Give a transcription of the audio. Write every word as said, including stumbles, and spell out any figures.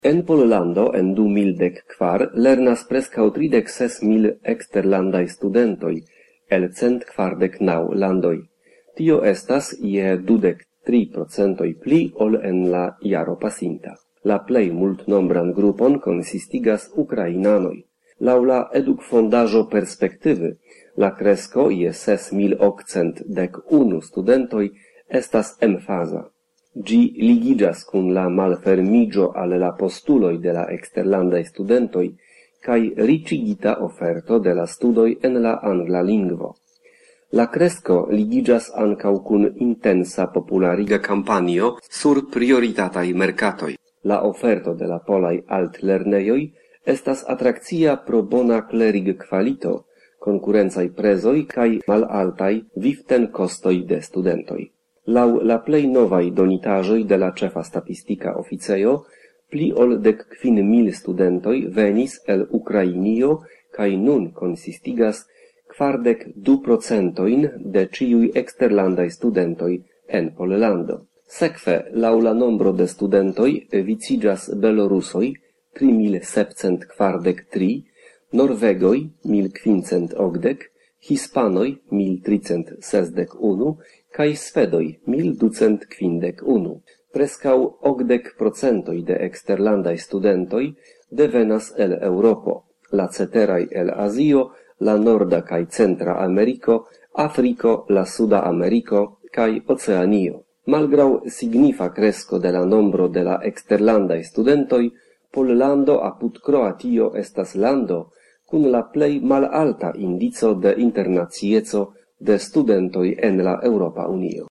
En Pollando en du mil dek kvar lernas preskaŭ tridek ses mil eksterlandaj studentoj el cent kvardek naŭ landoj. Tio estas je dudek tri procentoj pli ol en la jaro pasinta. La plej multnombran grupon konsistigas ukrainanoj. Laŭ la edukfondaĵo Perspektywy, la kresko je ses mil okcent dek unu studentoj estas emfaza. Gi ligiĝas kun la malfermiĝo al la postuloj de la eksterlandaj studentoj kaj riĉigita oferto de la studoj en la angla lingvo. La kresko ligiĝas ankaŭ kun intensa populariga kampanjo sur prioritataj merkatoj. La oferto de la polaj altlernejoj estas atrakcia pro bona klerigkvalito, konkurencaj prezoj kaj malaltaj vivtenkostoj de studentoj. Laŭ la plej novaj donitaĵoj de la ĉefa statistika oficejo, pli ol dek kvin mil studentoj venis el Ukrainio kaj nun konsistigas kvardek du procentojn de ĉiuj eksterlandaj studentoj en Pollando. Sekve, laŭ la nombro de studentoj viciĝas belorusoj tri mil sepcent kvardek tri, norvegoj mil kvincent okdek, hispanoj mil tricent sesdek unu kaj svedoj mil ducent kvindek unu. Preskaŭ okdek procentoj de eksterlandaj studentoj devenas el Eŭropo, la ceteraj el Azio, la Norda kaj Centra Ameriko, Afriko, la Suda Ameriko kaj Oceanio. Malgraŭ signifa kresko de la nombro de la eksterlandaj studentoj, Pollando apud Kroatio estas lando kun la plej malalta indico de internacieco de studentoj en la Eŭropa Unio.